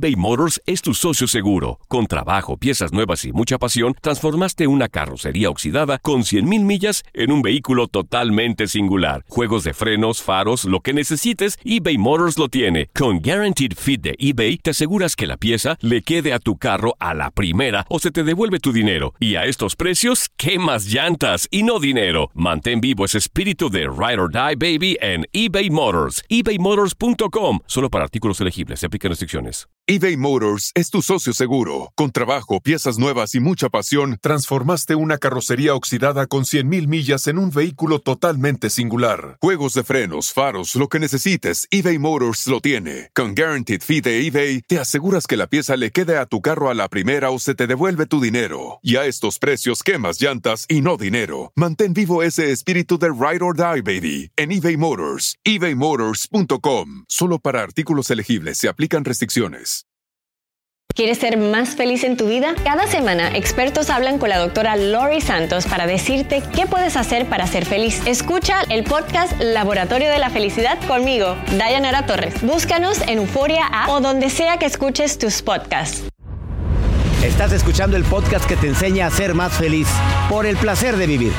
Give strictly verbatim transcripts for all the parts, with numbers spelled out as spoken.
eBay Motors es tu socio seguro. Con trabajo, piezas nuevas y mucha pasión, transformaste una carrocería oxidada con cien mil millas en un vehículo totalmente singular. Juegos de frenos, faros, lo que necesites, eBay Motors lo tiene. Con Guaranteed Fit de eBay, te aseguras que la pieza le quede a tu carro a la primera o se te devuelve tu dinero. Y a estos precios, ¿qué más llantas y no dinero? Mantén vivo ese espíritu de Ride or Die, baby, en eBay Motors. ebay motors punto com. Solo para artículos elegibles. Se aplican restricciones. eBay Motors es tu socio seguro. Con trabajo, piezas nuevas y mucha pasión, transformaste una carrocería oxidada con cien mil millas en un vehículo totalmente singular. Juegos de frenos, faros, lo que necesites, eBay Motors lo tiene. Con Guaranteed Fit de eBay, te aseguras que la pieza le quede a tu carro a la primera o se te devuelve tu dinero. Y a estos precios, quemas llantas y no dinero. Mantén vivo ese espíritu de Ride or Die, baby, en eBay Motors. ebay motors punto com. Solo para artículos elegibles. Se aplican restricciones. ¿Quieres ser más feliz en tu vida? Cada semana, expertos hablan con la doctora Lori Santos para decirte qué puedes hacer para ser feliz. Escucha el podcast Laboratorio de la Felicidad conmigo, Dayanara Torres. Búscanos en Euforia App o donde sea que escuches tus podcasts. Estás escuchando el podcast que te enseña a ser más feliz por el placer de vivir.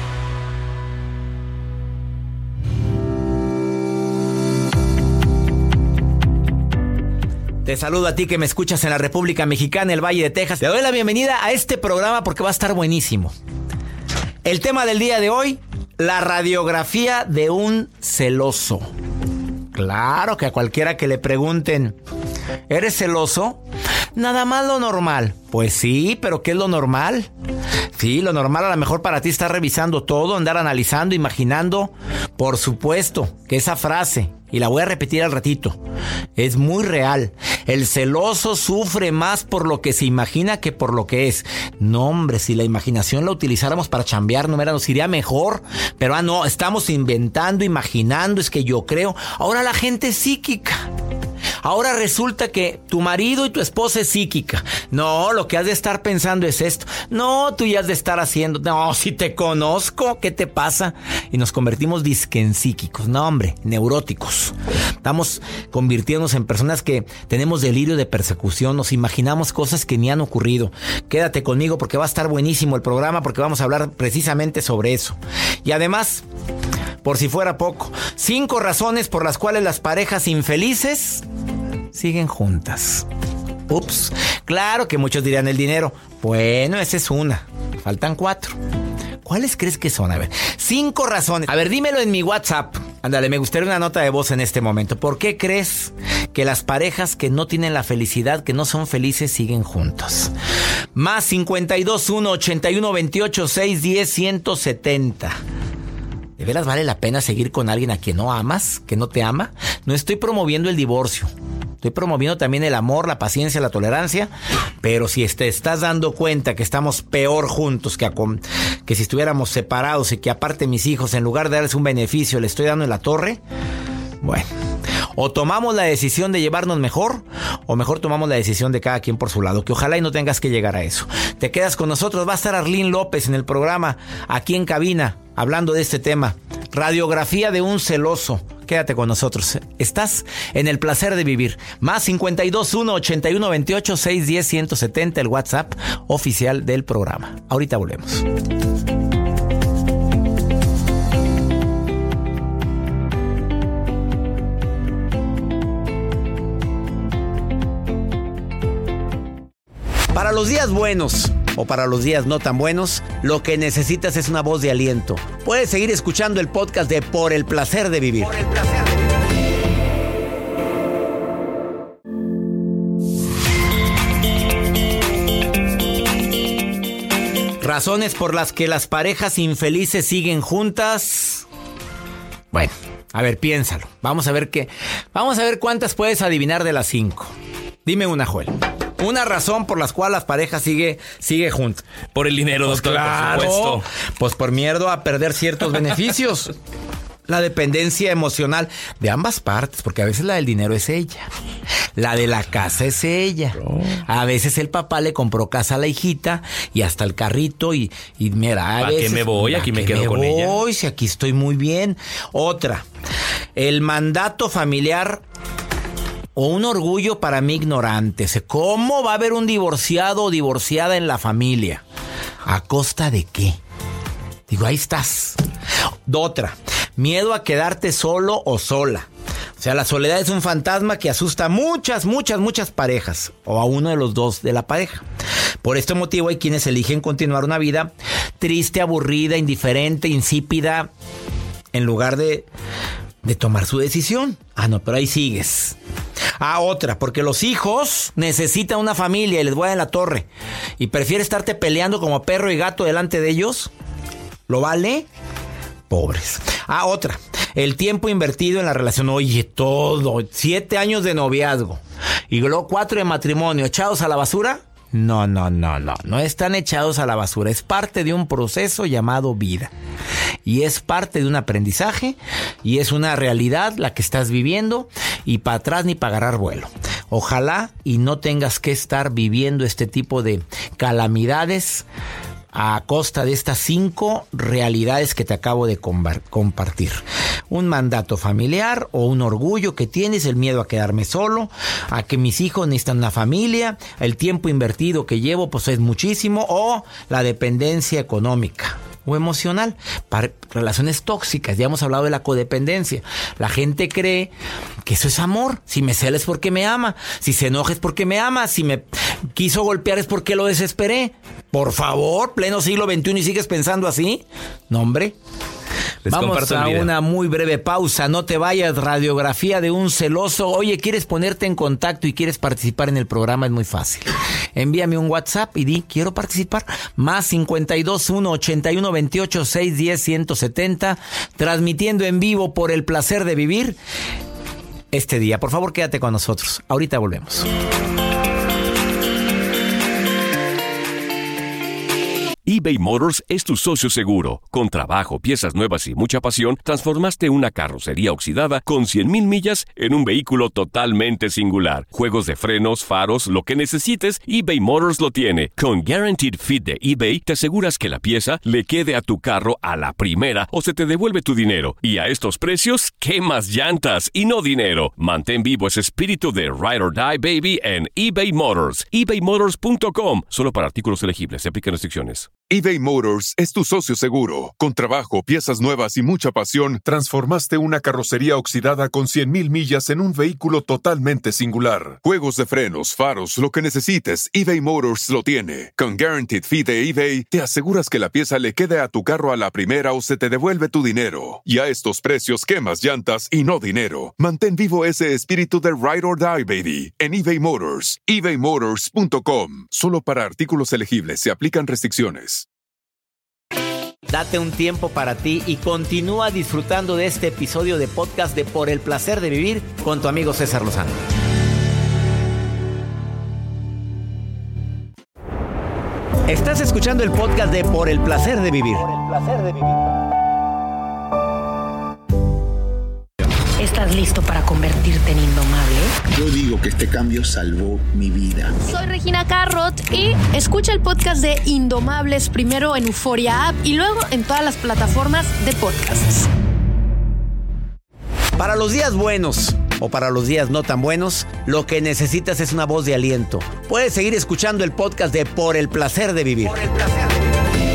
Te saludo a ti que me escuchas en la República Mexicana, el Valle de Texas. Te doy la bienvenida a este programa porque va a estar buenísimo. El tema del día de hoy, la radiografía de un celoso. Claro que a cualquiera que le pregunten, ¿eres celoso? Nada más lo normal. Pues sí, pero ¿qué es lo normal? Sí, lo normal a lo mejor para ti está revisando todo, andar analizando, imaginando. Por supuesto que esa frase, y la voy a repetir al ratito, es muy real. El celoso sufre más por lo que se imagina que por lo que es. No, hombre, si la imaginación la utilizáramos para chambear, no, nos iría mejor. Pero ah, no, estamos inventando, imaginando, es que yo creo. Ahora la gente es psíquica. Ahora resulta que tu marido y tu esposa es psíquica. No, lo que has de estar pensando es esto. No, tú ya has de estar haciendo. No, si te conozco, ¿qué te pasa? Y nos convertimos disque en psíquicos. No, hombre, neuróticos. Estamos convirtiéndonos en personas que tenemos delirio de persecución. Nos imaginamos cosas que ni han ocurrido. Quédate conmigo porque va a estar buenísimo el programa porque vamos a hablar precisamente sobre eso. Y además, por si fuera poco, cinco razones por las cuales las parejas infelices siguen juntas. Ups, claro que muchos dirán el dinero. Bueno, esa es una. Faltan cuatro. ¿Cuáles crees que son? A ver, cinco razones. A ver, dímelo en mi WhatsApp. Ándale, me gustaría una nota de voz en este momento. ¿Por qué crees que las parejas que no tienen la felicidad, que no son felices, siguen juntos? Más cincuenta y dos, uno, ochenta y uno, veintiocho, seis, diez, ciento setenta. ¿De veras vale la pena seguir con alguien a quien no amas, que no te ama? No estoy promoviendo el divorcio. Estoy promoviendo también el amor, la paciencia, la tolerancia. Pero si te estás dando cuenta que estamos peor juntos que, a, que si estuviéramos separados y que aparte mis hijos, en lugar de darles un beneficio, le estoy dando en la torre, bueno, o tomamos la decisión de llevarnos mejor, o mejor tomamos la decisión de cada quien por su lado, que ojalá y no tengas que llegar a eso. Te quedas con nosotros, va a estar Arlene López en el programa, aquí en cabina, hablando de este tema, radiografía de un celoso. Quédate con nosotros, estás en el placer de vivir. Más cincuenta y dos, uno, ochenta y uno, veintiocho, seis, diez, ciento setenta, el WhatsApp oficial del programa. Ahorita volvemos. Para los días buenos o para los días no tan buenos, lo que necesitas es una voz de aliento. Puedes seguir escuchando el podcast de Por el Placer de Vivir. Por el placer de vivir. Razones por las que las parejas infelices siguen juntas. Bueno, a ver, piénsalo. Vamos a ver qué. Vamos a ver cuántas puedes adivinar de las cinco. Dime una, Joel. Una razón por la cual las parejas sigue, sigue juntas. Por el dinero, pues doctor, claro, por supuesto. Pues por miedo a perder ciertos beneficios. La dependencia emocional de ambas partes, porque a veces la del dinero es ella. La de la casa es ella. A veces el papá le compró casa a la hijita y hasta el carrito y, y mira, a ¿a veces, qué me voy? Aquí me quedo me con voy, ella. Hoy, si aquí estoy muy bien. Otra, el mandato familiar o un orgullo para mí ignorante. ¿Cómo va a haber un divorciado o divorciada en la familia? ¿A costa de qué? Digo, ahí estás. Otra, miedo a quedarte solo o sola. O sea, la soledad es un fantasma que asusta a muchas, muchas, muchas parejas. O a uno de los dos de la pareja. Por este motivo hay quienes eligen continuar una vida triste, aburrida, indiferente, insípida, en lugar de, de tomar su decisión. Ah, no, pero ahí sigues. Ah, otra, porque los hijos necesitan una familia y les voy a la torre. Y prefieres estarte peleando como perro y gato delante de ellos. ¿Lo vale? Pobres. Ah, otra, el tiempo invertido en la relación. Oye, todo, siete años de noviazgo y luego cuatro de matrimonio, ¿echados a la basura? No, no, no, no, no están echados a la basura. Es parte de un proceso llamado vida. Y es parte de un aprendizaje y es una realidad la que estás viviendo y para atrás ni para agarrar vuelo. Ojalá y no tengas que estar viviendo este tipo de calamidades a costa de estas cinco realidades que te acabo de compartir. Un mandato familiar o un orgullo que tienes, el miedo a quedarme solo, a que mis hijos necesitan una familia, el tiempo invertido que llevo pues es muchísimo, o la dependencia económica o emocional, para relaciones tóxicas. Ya hemos hablado de la codependencia. La gente cree que eso es amor. Si me cela es porque me ama, si se enoja es porque me ama, si me quiso golpear es porque lo desesperé. Por favor, pleno siglo veintiuno y sigues pensando así. No, hombre. Les Vamos a una muy breve pausa. No te vayas. Radiografía de un celoso. Oye, ¿quieres ponerte en contacto y quieres participar en el programa? Es muy fácil. Envíame un WhatsApp y di, quiero participar. Más cincuenta y dos, uno, ochenta y uno, veintiocho, seiscientos diez, ciento setenta. Transmitiendo en vivo por el placer de vivir este día. Por favor, quédate con nosotros. Ahorita volvemos. eBay Motors es tu socio seguro. Con trabajo, piezas nuevas y mucha pasión, transformaste una carrocería oxidada con cien mil millas en un vehículo totalmente singular. Juegos de frenos, faros, lo que necesites, eBay Motors lo tiene. Con Guaranteed Fit de eBay, te aseguras que la pieza le quede a tu carro a la primera o se te devuelve tu dinero. Y a estos precios, ¿quemas llantas y no dinero? Mantén vivo ese espíritu de Ride or Die, baby, en eBay Motors. ebay motors punto com. Solo para artículos elegibles. Se aplican restricciones. eBay Motors es tu socio seguro. Con trabajo, piezas nuevas y mucha pasión, transformaste una carrocería oxidada con cien mil millas en un vehículo totalmente singular. Juegos de frenos, faros, lo que necesites, eBay Motors lo tiene. Con Guaranteed Fee de eBay, te aseguras que la pieza le quede a tu carro a la primera o se te devuelve tu dinero. Y a estos precios, quemas llantas y no dinero. Mantén vivo ese espíritu de Ride or Die, baby, en eBay Motors. ebay motors punto com. Solo para artículos elegibles. Se aplican restricciones. Date un tiempo para ti y continúa disfrutando de este episodio de podcast de Por el Placer de Vivir con tu amigo César Lozano. Estás escuchando el podcast de Por el Placer de Vivir. Por el Placer de Vivir. ¿Estás listo para convertirte en indomable? Yo digo que este cambio salvó mi vida. Soy Regina Carrot y escucha el podcast de Indomables primero en Euforia App y luego en todas las plataformas de podcasts. Para los días buenos o para los días no tan buenos, lo que necesitas es una voz de aliento. Puedes seguir escuchando el podcast de Por el Placer de Vivir. Por el Placer de Vivir.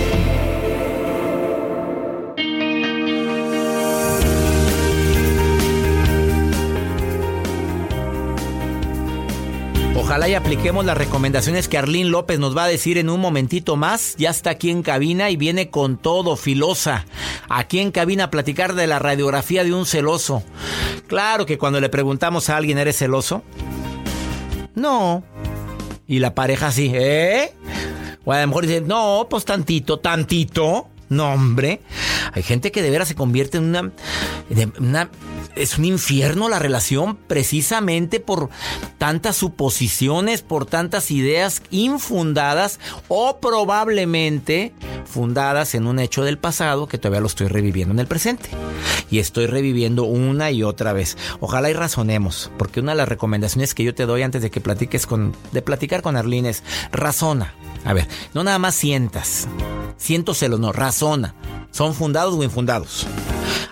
Ojalá y apliquemos las recomendaciones que Arlene López nos va a decir en un momentito más. Ya está aquí en cabina y viene con todo, filosa. Aquí en cabina a platicar de la radiografía de un celoso. Claro que cuando le preguntamos a alguien, ¿eres celoso? No. Y la pareja sí, ¿eh? O a lo mejor dice, no, pues tantito, tantito. No, hombre. Hay gente que de veras se convierte en una... En una es un infierno la relación precisamente por tantas suposiciones, por tantas ideas infundadas o probablemente fundadas en un hecho del pasado que todavía lo estoy reviviendo en el presente. Y estoy reviviendo una y otra vez. Ojalá y razonemos, porque una de las recomendaciones que yo te doy antes de que platiques con, de platicar con Arlene es razona. A ver, no nada más sientas. Siento celos, no, razona. ¿Son fundados o infundados?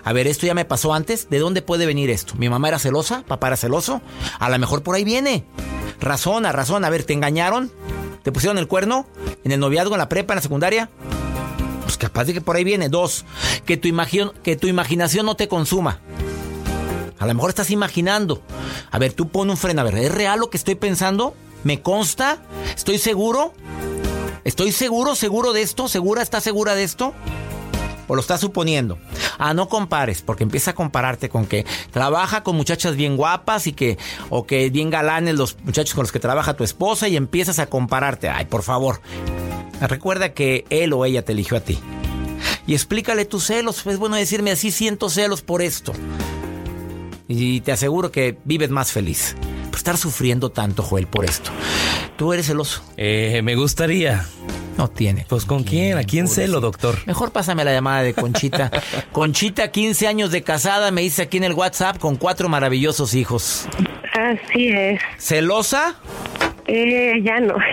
a ver, esto ya me pasó antes, ¿de dónde puede venir esto? ¿Mi mamá era celosa? ¿Papá era celoso? A lo mejor por ahí viene. Razona, razona, a ver, ¿te engañaron? ¿Te pusieron el cuerno? ¿En el noviazgo, en la prepa, en la secundaria? Pues capaz de que por ahí viene. Dos, que tu, imagin- que tu imaginación no te consuma. A lo mejor estás imaginando. A ver, tú pon un freno. A ver, ¿es real lo que estoy pensando? ¿Me consta? ¿Estoy seguro? ¿Estoy seguro, seguro de esto? ¿Segura? ¿Estás segura de esto? ¿O lo estás suponiendo? Ah, no compares, porque empieza a compararte con que trabaja con muchachas bien guapas y que, o que bien galanes los muchachos con los que trabaja tu esposa y empiezas a compararte. Ay, por favor. Recuerda que él o ella te eligió a ti. Y explícale tus celos. Es bueno decirme, así siento celos por esto. Y te aseguro que vives más feliz. Por estar sufriendo tanto, Joel, por esto. ¿Tú eres celoso? Eh, me gustaría. No tiene. Pues ¿con quién? ¿A quién celo, doctor? Mejor pásame la llamada de Conchita. Conchita, quince años de casada, me dice aquí en el WhatsApp, con cuatro maravillosos hijos. Así es. ¿Celosa? Eh, ya no.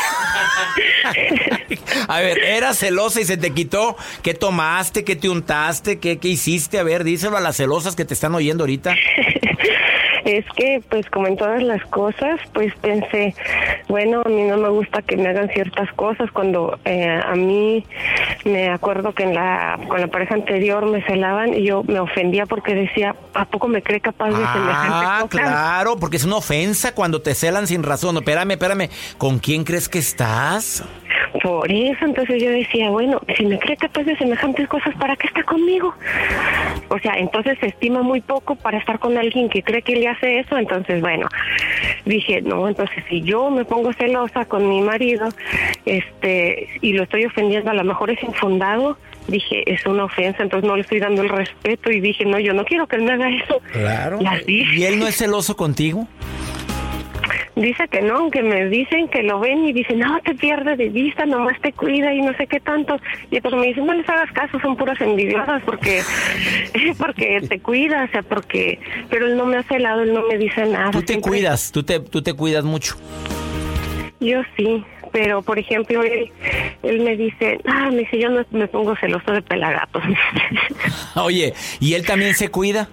A ver, ¿eras celosa y se te quitó? ¿Qué tomaste? ¿Qué te untaste? ¿Qué, qué hiciste? A ver, díselo a las celosas que te están oyendo ahorita. Es que, pues, como en todas las cosas, pues pensé, bueno, a mí no me gusta que me hagan ciertas cosas. Cuando eh, a mí, me acuerdo que en la con la pareja anterior me celaban y yo me ofendía porque decía, ¿a poco me cree capaz de semejante Ah, cosa? claro, porque es una ofensa cuando te celan sin razón. No, espérame, espérame, ¿con quién crees que estás? Por eso, entonces yo decía, bueno, si me cree capaz de semejantes cosas, ¿para qué está conmigo? O sea, entonces se estima muy poco para estar con alguien que cree que le hace eso. Entonces, bueno, dije, no, entonces si yo me pongo celosa con mi marido, este, y lo estoy ofendiendo, a lo mejor es infundado. Dije, es una ofensa, entonces no le estoy dando el respeto. Y dije, no, yo no quiero que él me haga eso. Claro. Y así. ¿Y él no es celoso contigo? Dice que no, que me dicen que lo ven y dicen, no, te pierdes de vista, nomás te cuida y no sé qué tanto. Y pues me dicen, no les hagas caso, son puras envidiosas porque porque te cuidas, o sea, porque... Pero él no me ha celado, él no me dice nada. Tú te Siempre... cuidas, tú te, tú te cuidas mucho. Yo sí, pero por ejemplo, él, él me dice, ah, me dice, yo no me pongo celoso de pelagatos. Oye, ¿y él también se cuida?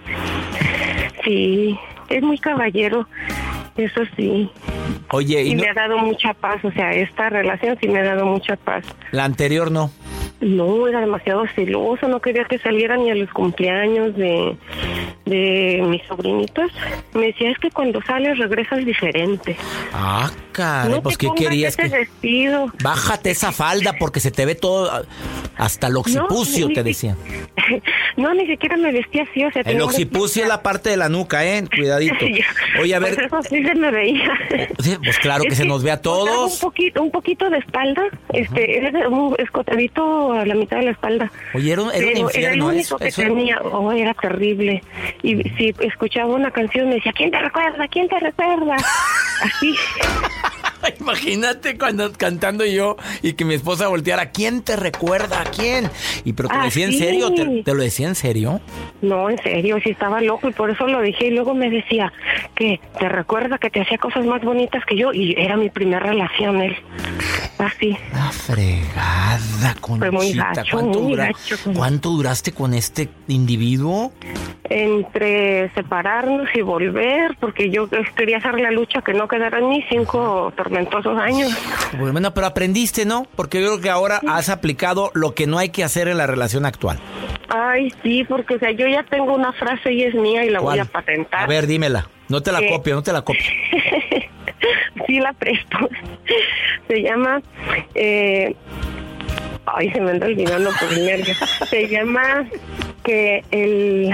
Sí, es muy caballero. Eso sí. Oye, y, y no... me ha dado mucha paz, o sea, esta relación sí me ha dado mucha paz. La anterior no. No, era demasiado celoso, no quería que saliera ni a los cumpleaños de, de mis sobrinitos. Me decía, es que cuando sales regresas diferente. Ah, caray, no pues te ¿qué querías? Ese que... vestido. Bájate esa falda porque se te ve todo, hasta el occipucio, no, te decían. No, ni siquiera me vestía así, o sea... El occipucio es la parte de la nuca, ¿eh? Cuidadito. Oye, a ver... Pues eso sí se me veía. Sí, pues claro que, que se nos ve a todos. Un poquito, un poquito de espalda, este, era un escotadito a la mitad de la espalda. Oye, era un, era un infierno. Era el único eso, que eso... tenía, oh, era terrible. Y si escuchaba una canción me decía, ¿quién te recuerda? ¿Quién te recuerda? Así. Imagínate cuando cantando yo y que mi esposa volteara, ¿quién te recuerda? ¿A quién? Y pero te lo decía en serio, ¿Te, ¿te lo decía en serio? No, en serio, sí estaba loco y por eso lo dije. Y luego me decía que te recuerda que te hacía cosas más bonitas que yo y era mi primera relación él. Así. La fregada, Conchita. Fue muy gacho, ¿Cuánto, muy dura... gacho. ¿Cuánto duraste con este individuo? Entre separarnos y volver, porque yo quería hacer la lucha que no quedara en mí cinco tormentosos años. Bueno, pero aprendiste, ¿no? Porque yo creo que ahora sí. Has aplicado lo que no hay que hacer en la relación actual. Ay, sí, porque o sea, yo ya tengo una frase y es mía y la ¿Cuál? Voy a patentar. A ver, dímela. No te la ¿Qué? copio, no te la copio. Sí la presto. Se llama... Eh... Ay, se me anda olvidando por el nervio. Se llama que el...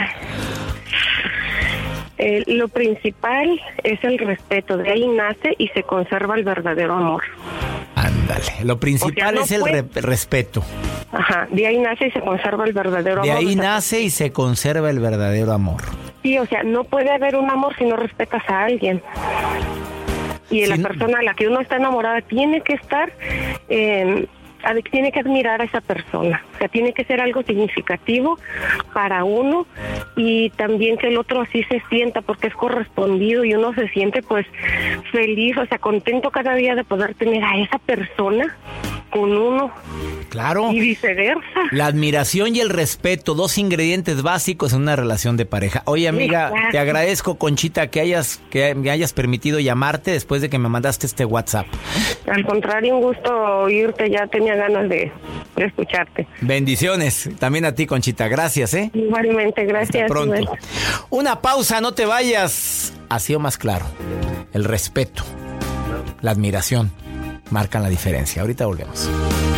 Eh, lo principal es el respeto, de ahí nace y se conserva el verdadero amor. Ándale, lo principal o sea, no es el puede... re- respeto. Ajá, de ahí nace y se conserva el verdadero de amor. De ahí o sea, nace y se conserva el verdadero amor. Sí, o sea, no puede haber un amor si no respetas a alguien. Y la sí. persona a la que uno está enamorada tiene que estar... Eh, tiene que admirar a esa persona, o sea, tiene que ser algo significativo para uno y también que el otro así se sienta porque es correspondido y uno se siente pues feliz, o sea, contento cada día de poder tener a esa persona con uno. Claro. Y viceversa. La admiración y el respeto, dos ingredientes básicos en una relación de pareja. Oye, amiga, Exacto. te agradezco, Conchita, que hayas que me hayas permitido llamarte después de que me mandaste este WhatsApp. Al contrario, un gusto oírte, ya tenía ganas de, de escucharte. Bendiciones. También a ti, Conchita. Gracias, ¿eh? Igualmente, gracias. Hasta pronto. Igual. Una pausa, no te vayas. Ha sido más claro. El respeto, la admiración marcan la diferencia. Ahorita volvemos.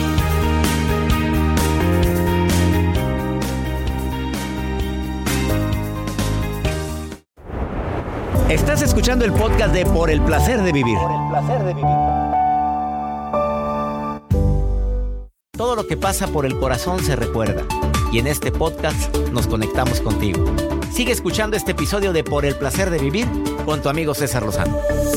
Estás escuchando el podcast de Por el Placer de Vivir. Por el Placer de Vivir. Todo lo que pasa por el corazón se recuerda. Y en este podcast nos conectamos contigo. Sigue escuchando este episodio de Por el Placer de Vivir con tu amigo César Lozano.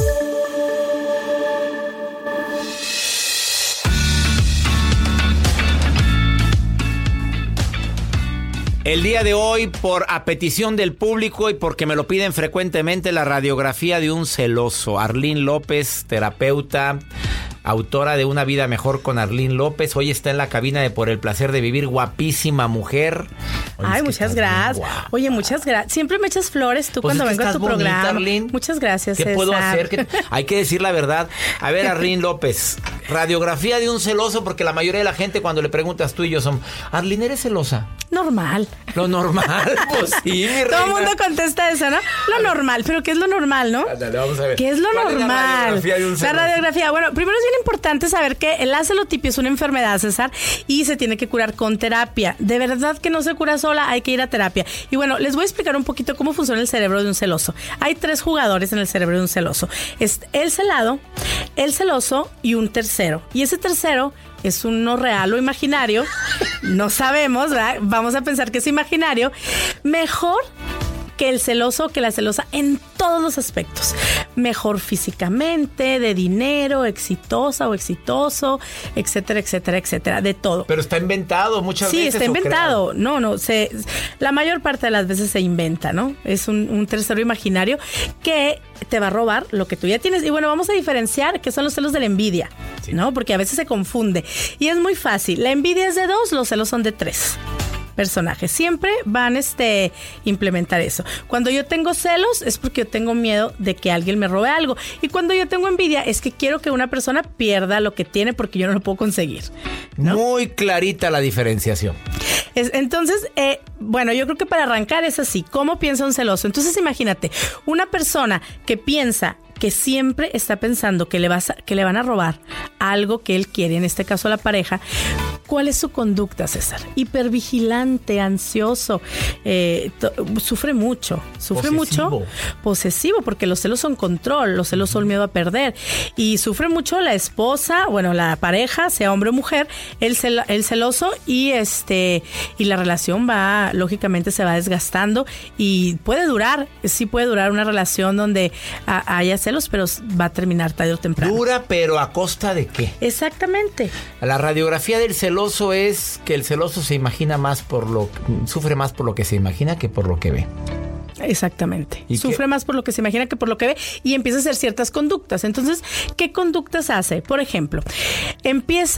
El día de hoy, por a petición del público y porque me lo piden frecuentemente, la radiografía de un celoso. Arlene López, terapeuta, autora de Una Vida Mejor con Arlene López. Hoy está en la cabina de Por el Placer de Vivir. Guapísima mujer. Oye, Ay, es que muchas gracias. Wow. Oye, muchas gracias. Siempre me echas flores tú pues cuando es que vengo a tu bonita, programa. Arlene. Muchas gracias, ¿Qué César? puedo hacer? ¿Qué... Hay que decir la verdad. A ver, Arlene López, radiografía de un celoso, porque la mayoría de la gente cuando le preguntas tú y yo son, Arlene, ¿eres celosa? Normal. Lo normal, pues sí, mi reina. Todo el mundo contesta eso, ¿no? Lo normal, pero ¿qué es lo normal, no? Dale, vamos a ver. ¿Qué es lo ¿Cuál normal? Es la radiografía de un celoso? La radiografía, bueno, primero es bien importante saber que la celotipia es una enfermedad, César, y se tiene que curar con terapia. De verdad que no se cura sola, hay que ir a terapia. Y bueno, les voy a explicar un poquito cómo funciona el cerebro de un celoso. Hay tres jugadores en el cerebro de un celoso. Es el celado, el celoso y un tercero. Y ese tercero es uno real o imaginario. No sabemos, ¿verdad? Vamos a pensar que es imaginario. Mejor que el celoso o que la celosa en todos los aspectos. Mejor físicamente, de dinero, exitosa o exitoso, etcétera, etcétera, etcétera, de todo. Pero está inventado muchas sí, veces. Sí, está inventado. Creado. No, no, se, la mayor parte de las veces se inventa, ¿no? Es un, un tercero imaginario que te va a robar lo que tú ya tienes. Y bueno, vamos a diferenciar qué son los celos de la envidia, sí. ¿no? Porque a veces se confunde. Y es muy fácil. La envidia es de dos, los celos son de tres personajes. Siempre van este implementar eso. Cuando yo tengo celos es porque yo tengo miedo de que alguien me robe algo. Y cuando yo tengo envidia es que quiero que una persona pierda lo que tiene porque yo no lo puedo conseguir, ¿no? Muy clarita la diferenciación. Es, entonces, eh, bueno, yo creo que para arrancar es así. ¿Cómo piensa un celoso? Entonces imagínate, una persona que piensa que siempre está pensando que le, vas a, que le van a robar algo que él quiere, en este caso la pareja. ¿Cuál es su conducta, César? Hipervigilante, ansioso, eh, to, sufre mucho, sufre posesivo. mucho, posesivo, porque los celos son control, los celos son miedo a perder, y sufre mucho la esposa, bueno, la pareja, sea hombre o mujer, el, cel, el celoso, y este y la relación va, lógicamente se va desgastando, y puede durar, sí puede durar una relación donde a, haya celos, pero va a terminar tarde o temprano. Dura, pero ¿a costa de qué? Exactamente. La radiografía del celoso es que el celoso se imagina más por lo sufre más por lo que se imagina que por lo que ve. Exactamente. Sufre qué? más por lo que se imagina que por lo que ve y empieza a hacer ciertas conductas. Entonces, ¿qué conductas hace? Por ejemplo, empieza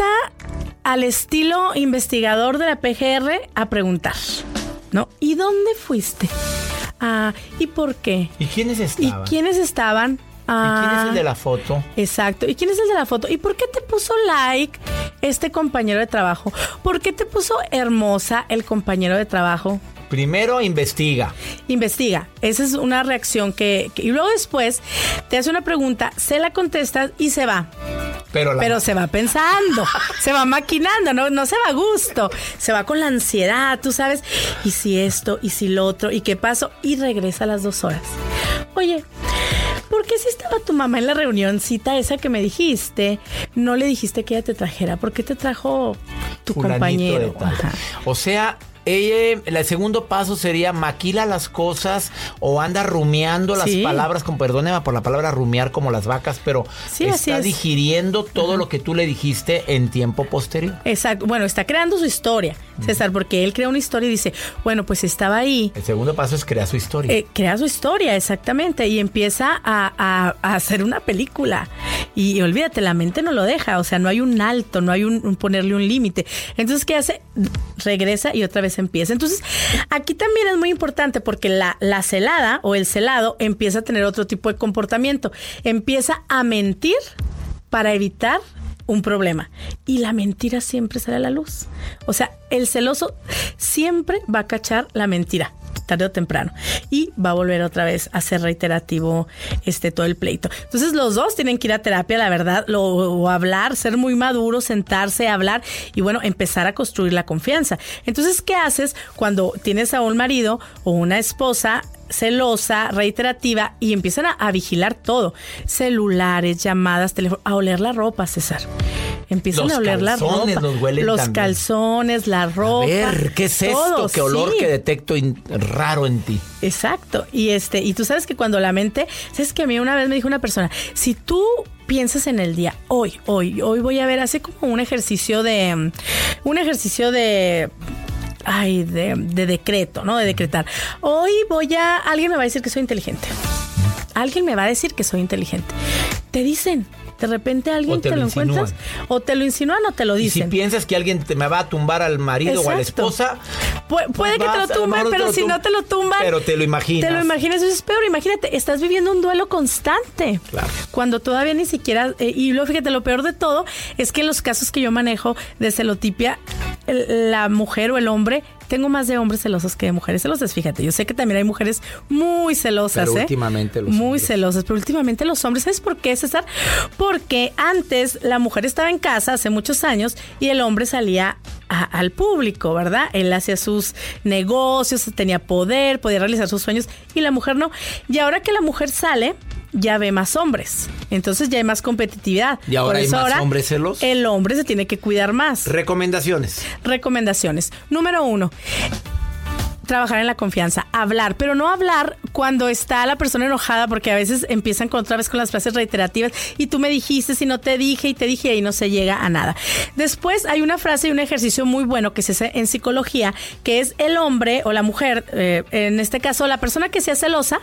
al estilo investigador de la P G R a preguntar, ¿no? ¿Y dónde fuiste? Ah, ¿y por qué? ¿Y quiénes estaban? ¿Y quiénes estaban? Ah, ¿y quién es el de la foto? Exacto. ¿Y quién es el de la foto? ¿Y por qué te puso like este compañero de trabajo? ¿Por qué te puso hermosa el compañero de trabajo? Primero investiga. Investiga. Esa es una reacción que, que... Y luego después te hace una pregunta, se la contestas y se va. Pero, la... Pero se va pensando, se va maquinando, no, no se va a gusto. Se va con la ansiedad, tú sabes. ¿Y si esto? ¿Y si lo otro? ¿Y qué pasó? Y regresa a las dos horas. Oye... ¿Por qué si estaba tu mamá en la reunioncita esa que me dijiste, no le dijiste que ella te trajera? ¿Por qué te trajo tu Fulanito compañero? Ajá. O sea, ella, el segundo paso sería maquila las cosas o anda rumiando las sí. palabras, con perdóneme por la palabra rumiar como las vacas, pero sí, está digiriendo todo uh-huh. lo que tú le dijiste en tiempo posterior. Exacto. Bueno, está creando su historia, César, porque él crea una historia y dice, bueno, pues estaba ahí. El segundo paso es crear su historia. Eh, crea su historia, exactamente, y empieza a, a, a hacer una película. Y, y olvídate, la mente no lo deja, o sea, no hay un alto, no hay un, un ponerle un límite. Entonces, ¿qué hace? Regresa y otra vez empieza. Entonces, aquí también es muy importante porque la, la celada o el celado empieza a tener otro tipo de comportamiento. Empieza a mentir para evitar un problema. Y la mentira siempre sale a la luz. O sea, el celoso siempre va a cachar la mentira, tarde o temprano, y va a volver otra vez a ser reiterativo este todo el pleito. Entonces los dos tienen que ir a terapia, la verdad, lo, o hablar, ser muy maduros, sentarse, hablar y bueno, empezar a construir la confianza. Entonces, ¿qué haces cuando tienes a un marido o una esposa celosa, reiterativa, y empiezan a, a vigilar todo? Celulares, llamadas, teléfono, a oler la ropa, César. Empiezan los a oler la ropa. Los huelen Los también. calzones, la ropa. A ver, ¿qué es todo, esto? ¿Qué olor sí. que detecto in- raro en ti? Exacto. Y este, y tú sabes que cuando la mente, sabes que a mí una vez me dijo una persona, si tú piensas en el día, hoy, hoy, hoy voy a ver, hace como un ejercicio de, un ejercicio de... Ay, de, de decreto, ¿no? De decretar. Hoy voy a... Alguien me va a decir que soy inteligente. Alguien me va a decir que soy inteligente. Te dicen. De repente alguien te, te lo, lo encuentras. O te lo insinúan o te lo dicen. Y si piensas que alguien te me va a tumbar al marido Exacto. o a la esposa... Pu- puede pues que te vas, lo a lo tumben, mejor pero te lo si tum- no te lo tumban... Pero te lo imaginas. Te lo imaginas, eso es peor. Imagínate, estás viviendo un duelo constante. Claro. Cuando todavía ni siquiera... Eh, y luego, fíjate, lo peor de todo es que en los casos que yo manejo de celotipia, el- la mujer o el hombre... Tengo más de hombres celosos que de mujeres celosas, fíjate. Yo sé que también hay mujeres muy celosas, pero ¿eh? últimamente los Muy hombres. celosas, pero últimamente los hombres. ¿Sabes por qué, César? Porque antes la mujer estaba en casa hace muchos años y el hombre salía a, al público, ¿verdad? Él hacía sus negocios, tenía poder, podía realizar sus sueños y la mujer no. Y ahora que la mujer sale, ya ve más hombres. Entonces ya hay más competitividad. Y ahora Por hay eso más ahora hombres celosos. El hombre se tiene que cuidar más. Recomendaciones. Recomendaciones. Número uno. Trabajar en la confianza, hablar, pero no hablar cuando está la persona enojada, porque a veces empiezan con, otra vez con las frases reiterativas y tú me dijiste, si no te dije y te dije y ahí no se llega a nada. Después hay una frase y un ejercicio muy bueno que se hace en psicología, que es el hombre o la mujer, eh, en este caso la persona que sea celosa,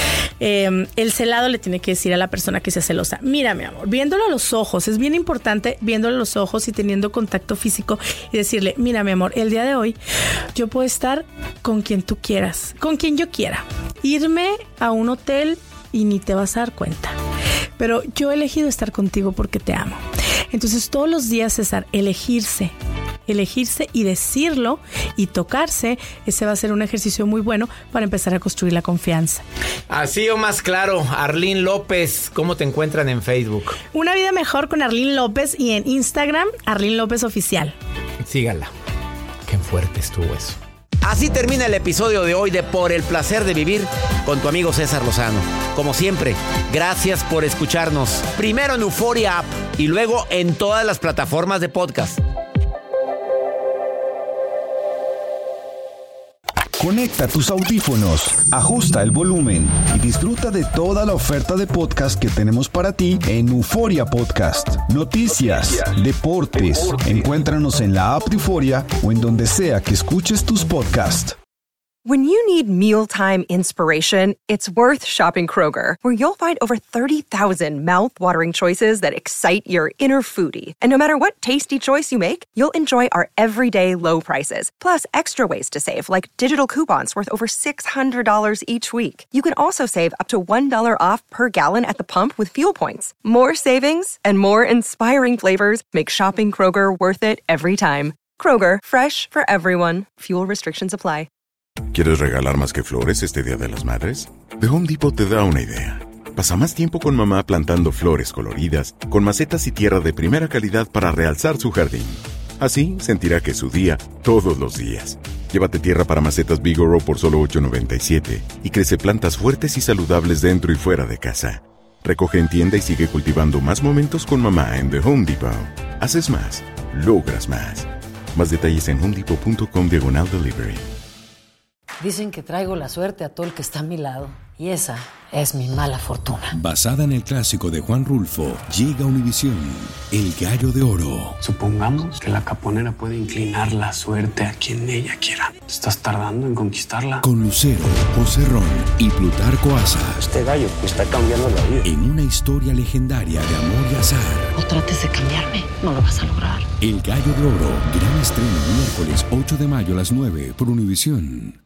eh, el celado le tiene que decir a la persona que sea celosa, mira mi amor, viéndolo a los ojos, es bien importante viéndolo a los ojos y teniendo contacto físico y decirle, mira mi amor, el día de hoy yo puedo estar con quien tú quieras, con quien yo quiera, irme a un hotel y ni te vas a dar cuenta, pero yo he elegido estar contigo porque te amo. Entonces todos los días, César, elegirse elegirse y decirlo y tocarse, ese va a ser un ejercicio muy bueno para empezar a construir la confianza. Así o más claro, Arlene López, ¿cómo te encuentran en Facebook? Una vida mejor con Arlene López y en Instagram, Arlene López Oficial. Sígala. Qué fuerte estuvo eso. Así termina el episodio de hoy de Por el Placer de Vivir con tu amigo César Lozano. Como siempre, gracias por escucharnos. Primero en Euphoria App y luego en todas las plataformas de podcast. Conecta tus audífonos, ajusta el volumen y disfruta de toda la oferta de podcast que tenemos para ti en Euphoria Podcast. Noticias, deportes, encuéntranos en la app de Euphoria o en donde sea que escuches tus podcasts. When you need mealtime inspiration, it's worth shopping Kroger, where you'll find over thirty thousand mouth-watering choices that excite your inner foodie. And no matter what tasty choice you make, you'll enjoy our everyday low prices, plus extra ways to save, like digital coupons worth over six hundred dollars each week. You can also save up to one dollar off per gallon at the pump with fuel points. More savings and more inspiring flavors make shopping Kroger worth it every time. Kroger, fresh for everyone. Fuel restrictions apply. ¿Quieres regalar más que flores este Día de las Madres? The Home Depot te da una idea. Pasa más tiempo con mamá plantando flores coloridas, con macetas y tierra de primera calidad para realzar su jardín. Así sentirá que es su día todos los días. Llévate tierra para macetas Vigoro por solo ocho noventa y siete y crece plantas fuertes y saludables dentro y fuera de casa. Recoge en tienda y sigue cultivando más momentos con mamá en The Home Depot. Haces más, logras más. Más detalles en homedepot punto com diagonal delivery. Dicen que traigo la suerte a todo el que está a mi lado. Y esa es mi mala fortuna. Basada en el clásico de Juan Rulfo, llega a Univisión, El Gallo de Oro. Supongamos que la caponera puede inclinar la suerte a quien ella quiera. ¿Estás tardando en conquistarla? Con Lucero, José Ron y Plutarco Asa. Este gallo me está cambiando la vida. En una historia legendaria de amor y azar. No trates de cambiarme, no lo vas a lograr. El Gallo de Oro, gran estreno miércoles ocho de mayo a las nueve por Univisión.